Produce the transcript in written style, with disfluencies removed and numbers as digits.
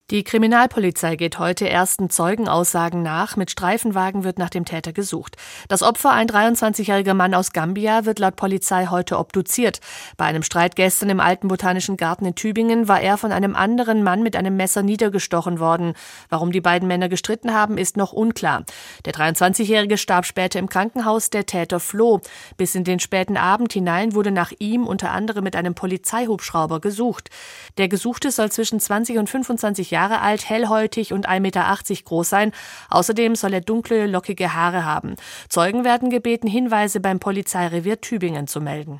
Die Kriminalpolizei geht heute ersten Zeugenaussagen nach. Mit Streifenwagen wird nach dem Täter gesucht. Das Opfer, ein 23-jähriger Mann aus Gambia, wird laut Polizei heute obduziert. Bei einem Streit gestern im Alten Botanischen Garten in Tübingen war er von einem anderen Mann mit einem Messer niedergestochen worden. Warum die beiden Männer gestritten haben, ist noch unklar. Der 23-jährige starb später im Krankenhaus, der Täter floh. Bis in den späten Abend hinein wurde nach ihm unter anderem mit einem Polizeihubschrauber gesucht. Der Gesuchte soll zwischen 20 und 25 Jahre alt, hellhäutig und 1,80 Meter groß sein. Außerdem soll er dunkle, lockige Haare haben. Zeugen werden gebeten, Hinweise beim Polizeirevier Tübingen zu melden.